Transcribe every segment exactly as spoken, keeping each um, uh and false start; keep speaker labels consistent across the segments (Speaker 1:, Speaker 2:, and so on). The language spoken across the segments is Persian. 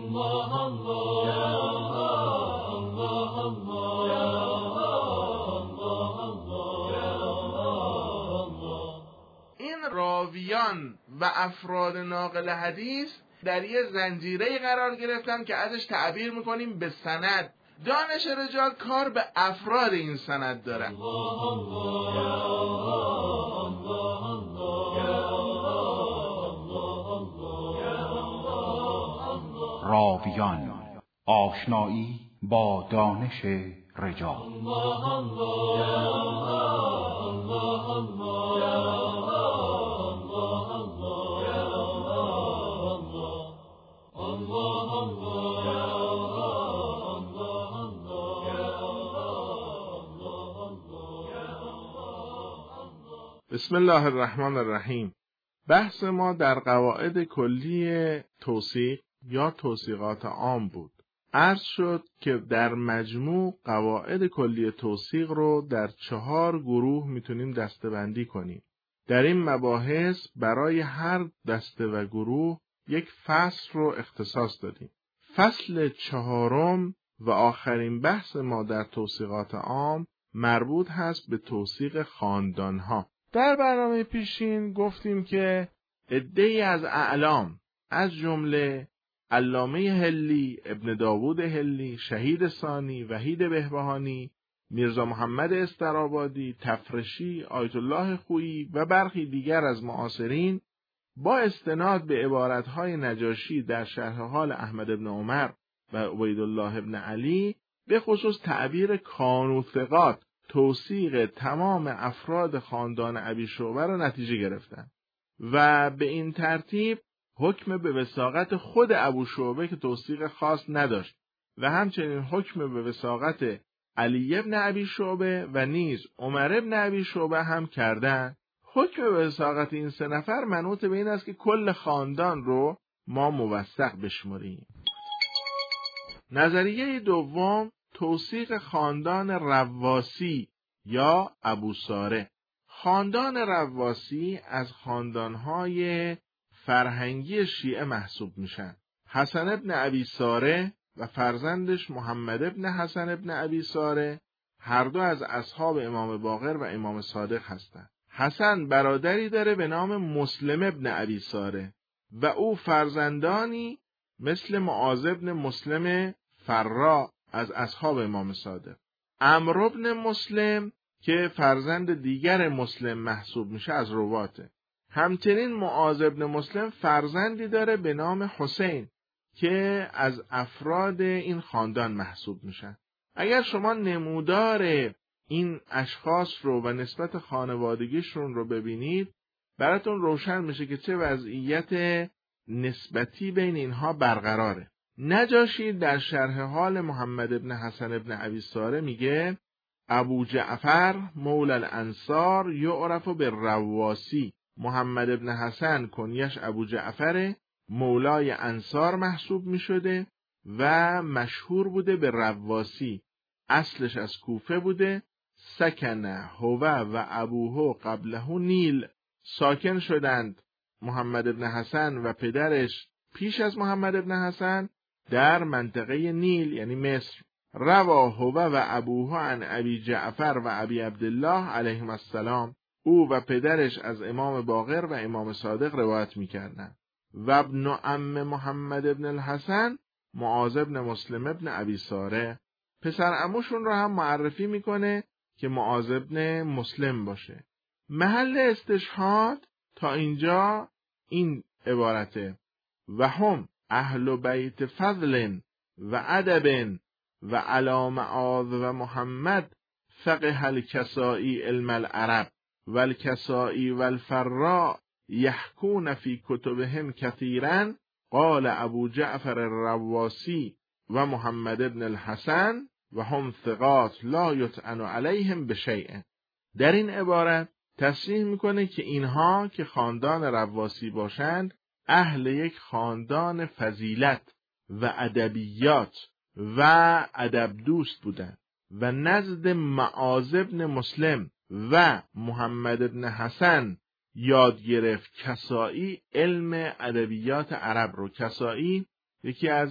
Speaker 1: این راویان و افراد ناقل حدیث در یه زنجیره قرار گرفتن که ازش تعبیر میکنیم به سند. دانش رجال کار به افراد این سند داره.
Speaker 2: راویان، آشنایی با دانش رجال.
Speaker 1: بسم الله الرحمن الرحیم. بحث ما در قواعد کلی توثیق یا توثیقات عام بود. عرض شد که در مجموع قواعد کلی توثیق رو در چهار گروه میتونیم دسته‌بندی کنیم. در این مباحث برای هر دسته و گروه یک فصل رو اختصاص دادیم. فصل چهارم و آخرین بحث ما در توثیقات عام مربوط هست به توثیق خاندانها. در برنامه پیشین گفتیم که عده‌ای از اعلام از جمله علامه هلی، ابن داوود هلی، شهید ثانی، وحید بهبهانی، میرزا محمد استرابادی، تفرشی، آیت الله خویی و برخی دیگر از معاصرین با استناد به عبارتهای نجاشی در شرح حال احمد بن عمر و عبیدالله بن علی به خصوص تعبیر کانوا ثقات توثیق تمام افراد خاندان ابی شعبه را نتیجه گرفتند و به این ترتیب حکم به وثاقت خود ابو شعبه که توثیق خاص نداشت و همچنین حکم به وثاقت علی ابن ابی شعبه و نیز عمر ابن ابی شعبه هم کردند. حکم به وثاقت این سه نفر منوط به این است که کل خاندان رو ما موثق بشمریم. نظریه دوم توثیق خاندان رواسی یا ابو ساره. خاندان رواسی از خاندانهای فرهنگی شیعه محسوب میشن. حسن ابن ابی ساره و فرزندش محمد ابن حسن ابن ابی ساره هر دو از اصحاب امام باقر و امام صادق هستند. حسن برادری داره به نام مسلم ابن ابی ساره و او فرزندانی مثل معاذ ابن مسلم فرا از اصحاب امام صادق. عمرو ابن مسلم که فرزند دیگر مسلم محسوب میشه از رواته. همچنین معاذ ابن مسلم فرزندی داره به نام حسین که از افراد این خاندان محسوب میشن. اگر شما نمودار این اشخاص رو و نسبت خانوادگیشون رو ببینید براتون روشن میشه که چه وضعیت نسبتی بین اینها برقراره. نجاشی در شرح حال محمد ابن حسن ابن ابی ساره میگه ابو جعفر مولا الانصار یعرف بالرواسی. محمد ابن حسن کنیش ابو جعفر مولای انصار محسوب میشده و مشهور بوده به رواسی. اصلش از کوفه بوده. سکنه هو و ابوه قبله نیل. ساکن شدند محمد ابن حسن و پدرش پیش از محمد ابن حسن در منطقه نیل یعنی مصر. روا هو و ابوه عن ابی جعفر و ابی عبدالله علیهم السلام. او و پدرش از امام باقر و امام صادق روایت می‌کردند. و ابن عم محمد ابن الحسن معاذ ابن مسلم ابن ابی ساره. پسر عموشون رو هم معرفی میکنه که معاذ ابن مسلم باشه. محل استشهاد تا اینجا این عبارته و هم اهل بیت فضل و ادب و علی معاذ و محمد فقه الکسائی علم العرب و الکسائی و الفراء یحکون فی کتبهم کثیرا. قال ابو جعفر الرواسی و محمد ابن الحسن و هم ثقات لا یطعن علیهم بشیء. در این عبارت تصریح میکنه که اینها که خاندان رواسی باشند اهل یک خاندان فضیلت و ادبیات و ادب دوست بودند و نزد معاذ ابن مسلم و محمد ابن حسن یاد گرفت کسائی علم ادبیات عرب رو. کسائی یکی از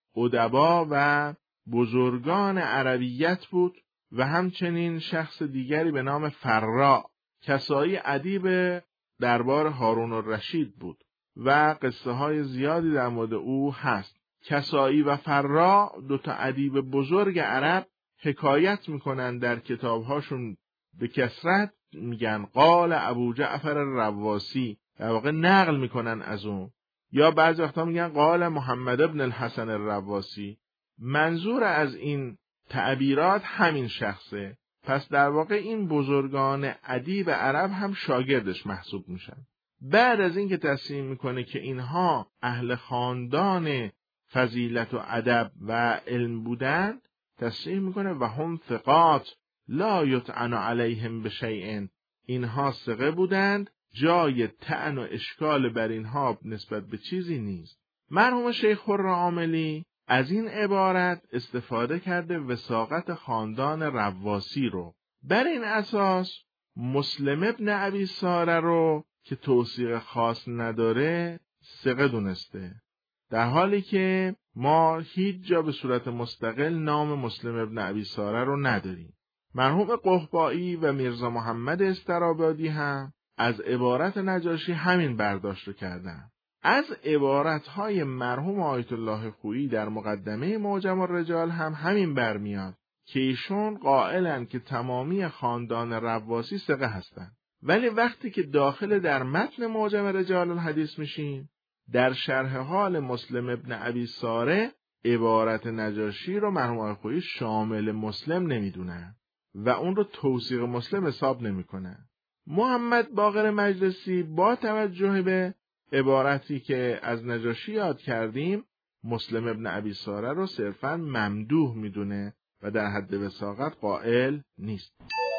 Speaker 1: ادبا و بزرگان عربیت بود و همچنین شخص دیگری به نام فرا. کسایی ادیب دربار هارون الرشید بود و قصه های زیادی در مورد او هست. کسایی و فرا دو تا ادیب بزرگ عرب حکایت میکنن در کتابهاشون به کثرت، میگن قال ابو جعفر الرواسی، در واقع نقل میکنن از اون، یا بعضی وقتا میگن قال محمد ابن الحسن الرواسی. منظور از این تعبیرات همین شخصه. پس در واقع این بزرگان ادیب عرب هم شاگردش محسوب میشن. بعد از این که تصمیم میکنه که اینها اهل خاندان فضیلت و ادب و علم بودند، تصریح میکنه و هم ثقات لا یطعن علیهم بشیء، اینها ثقه بودند، جای طعن و اشکال بر اینها نسبت به چیزی نیست. مرحوم شیخ خرم‌عاملی از این عبارت استفاده کرده وثاقت خاندان رواسی رو. بر این اساس مسلم ابن ابی ساره رو که توثیق خاص نداره ثقه دونسته، در حالی که ما هیچ جا به صورت مستقل نام مسلم ابن ابی ساره رو نداریم. مرحوم قحبایی و میرزا محمد استرابادی هم از عبارت نجاشی همین برداشت رو کردن. از عبارتهای مرحوم آیت الله خویی در مقدمه معجم الرجال هم همین برمیاد که ایشون قائلن که تمامی خاندان رواسی ثقه هستند، ولی وقتی که داخل در متن معجم رجال الحدیث میشیم، در شرح حال مسلم ابن ابی ساره عبارت نجاشی رو مرحوم آیت خویی شامل مسلم نمیدونن و اون رو توثیق مسلم حساب نمیکنن. محمد باقر مجلسی با توجه به عبارتی که از نجاشی یاد کردیم، مسلم ابن ابی ساره رو صرفاً ممدوح میدونه و در حد وثاقت قائل نیست.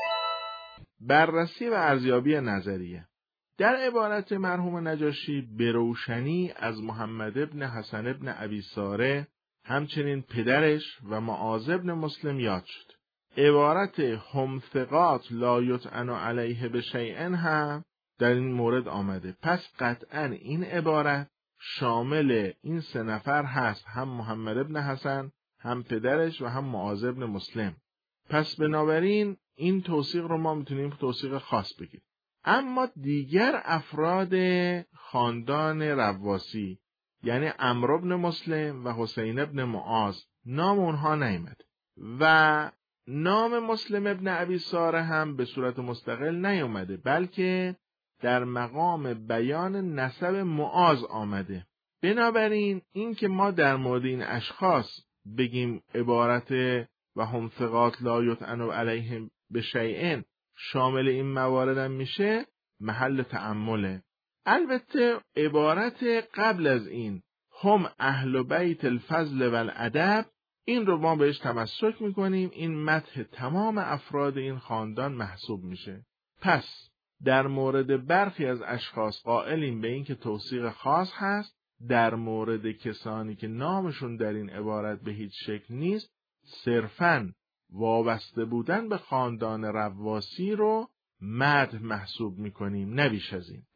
Speaker 1: بررسی و ارزیابی نظریه. در عبارت مرحوم نجاشی به روشنی از محمد ابن حسن ابن ابی ساره، همچنین پدرش و معاذ ابن مسلم یاد شد. عبارت هم ثقات لا یطعن علیه بشیء هم در این مورد آمده. پس قطعاً این عبارت شامل این سه نفر هست، هم محمد ابن حسن، هم پدرش و هم معاذ ابن مسلم. پس بنابراین این توثیق رو ما میتونیم توثیق خاص بگیم. اما دیگر افراد خاندان رواسی، یعنی عمرو بن مسلم و حسین ابن معاذ، نام اونها نیامد و نام مسلم ابن ابی ساره هم به صورت مستقل نیامده، بلکه در مقام بیان نسب معاذ آمده. بنابراین این که ما در مورد این اشخاص بگیم عبارت و هم ثقات لا یطعن علیهم بشیء شامل این موارد هم میشه، محل تأمله. البته عبارت قبل از این هم اهل بیت الفضل و الادب، این رو ما بهش تمسک میکنیم، این مدح تمام افراد این خاندان محسوب میشه. پس در مورد برخی از اشخاص قائلیم به این که توثیق خاص هست، در مورد کسانی که نامشون در این عبارت به هیچ شکل نیست، صرفاً وابسته بودن به خاندان رواسی رو مدح محسوب میکنیم، نه بیش از این.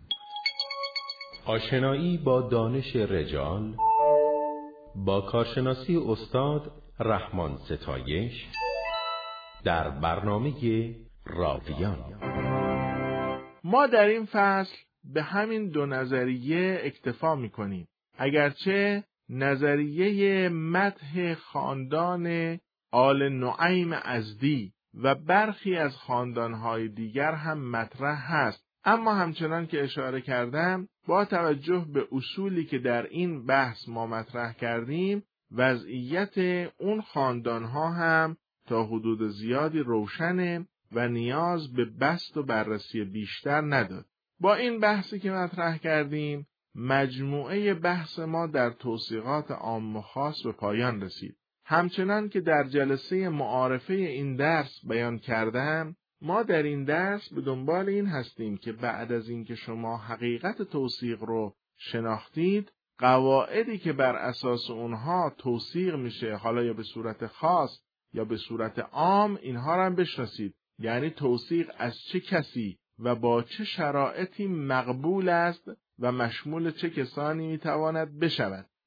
Speaker 3: آشنایی با دانش رجال با کارشناسی استاد رحمان ستایش در برنامه راویان.
Speaker 1: ما در این فصل به همین دو نظریه اکتفا میکنیم، اگرچه نظریه مدح خاندان آل نعیم ازدی و برخی از خاندانهای دیگر هم مطرح هست، اما همچنان که اشاره کردم با توجه به اصولی که در این بحث ما مطرح کردیم، وضعیت اون خاندانها هم تا حدود زیادی روشنه و نیاز به بسط و بررسی بیشتر نداره. با این بحثی که مطرح کردیم، مجموعه بحث ما در توثیقات عام و خاص به پایان رسید. همچنان که در جلسه معارفه این درس بیان کردم، ما در این درس به دنبال این هستیم که بعد از اینکه شما حقیقت توثیق رو شناختید، قواعدی که بر اساس اونها توثیق میشه، حالا یا به صورت خاص یا به صورت عام، اینها رو هم بشناسید. یعنی توثیق از چه کسی و با چه شرایطی مقبول است و مشمول چه کسانی میتواند بشود.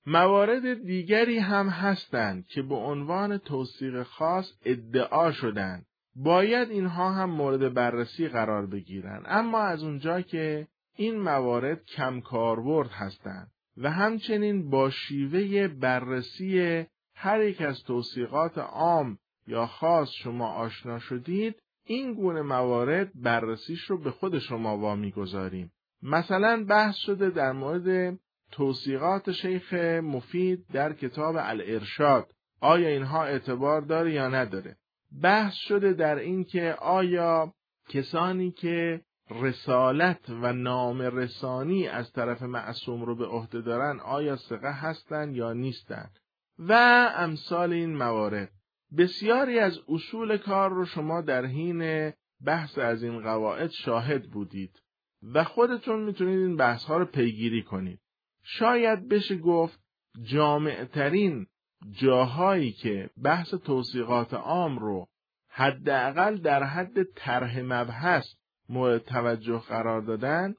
Speaker 1: موارد دیگری هم هستند که به عنوان توثیق خاص ادعا شدند. باید اینها هم مورد بررسی قرار بگیرند، اما از اونجا که این موارد کم کاربرد هستند و همچنین با شیوه بررسی هر یک از توثیقات عام یا خاص شما آشنا شدید، این گونه موارد بررسیش رو به خود شما وامی گذاریم. مثلا بحث شده در مورد توثیقات شیخ مفید در کتاب الارشاد، آیا اینها اعتبار داره یا نداره. بحث شده در این که آیا کسانی که رسالت و نام رسانی از طرف معصوم رو به عهده دارن آیا ثقه هستند یا نیستند و امثال این موارد. بسیاری از اصول کار رو شما در حین بحث از این قواعد شاهد بودید و خودتون میتونید این بحث ها رو پیگیری کنید. شاید بشه گفت جامعترین جاهایی که بحث توثیقات عام رو حداقل در حد طرح مبحث مورد توجه قرار دادن،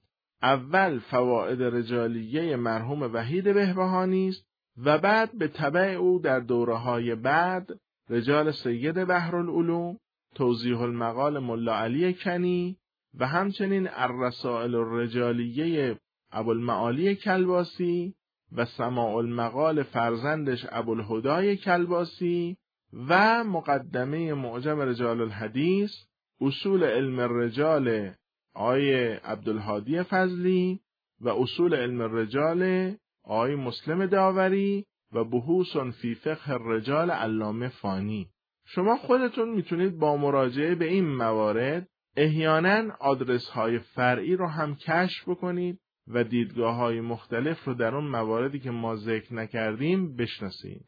Speaker 1: اول فواید رجالیه مرحوم وحید بهبهانی است و بعد به تبع او در دوره‌های بعد رجال سید بحرالعلوم، توضیح المقال ملا علی کنی و همچنین الرسائل الرجالیه ابوالمعالی کلباسی و سماع المقال فرزندش ابوالهدای کلباسی و مقدمه معجم رجال الحدیث، اصول علم الرجال آقای عبدالهادی فضلی و اصول علم الرجال آقای مسلم داوری و بحوث فی فقه الرجال علامه فانی. شما خودتون میتونید با مراجعه به این موارد احیانا آدرس های فرعی رو هم کشف بکنید و دیدگاه های مختلف رو در اون مواردی که ما ذکر نکردیم بشناسید.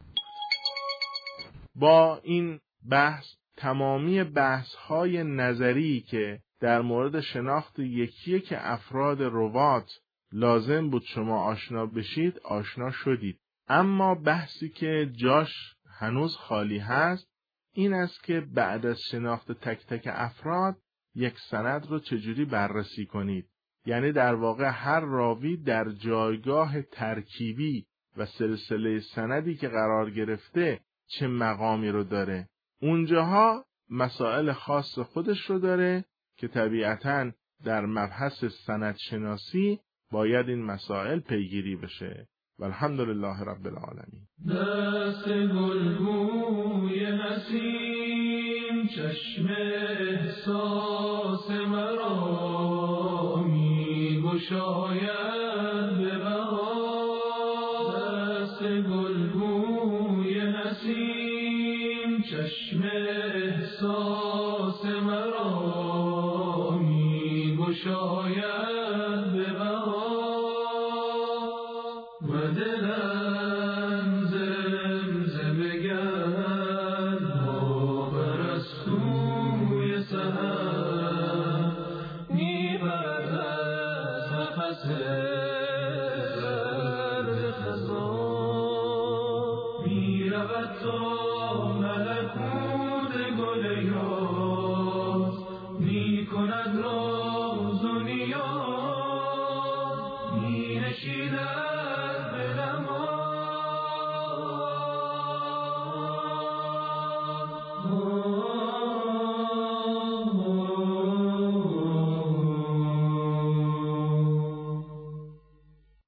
Speaker 1: با این بحث تمامی بحث های نظری که در مورد شناخت یکی که افراد روات لازم بود شما آشنا بشید آشنا شدید. اما بحثی که جاش هنوز خالی هست این است که بعد از شناخت تک تک افراد یک سند رو چجوری بررسی کنید. یعنی در واقع هر راوی در جایگاه ترکیبی و سلسله سندی که قرار گرفته چه مقامی رو داره. اونجاها مسائل خاص خودش رو داره که طبیعتاً در مبحث سند شناسی باید این مسائل پیگیری بشه. والحمدلله رب العالمین.
Speaker 4: دست گلگوی نسیم چشم احساس مرا می گشاید به بهار. دست گلگوی نسیم چشم احساس مرا می گشاید به بهار. و دلم زمزمه گرد باور از سوی سحر میبرد از نفس زرد خزان. میرود تا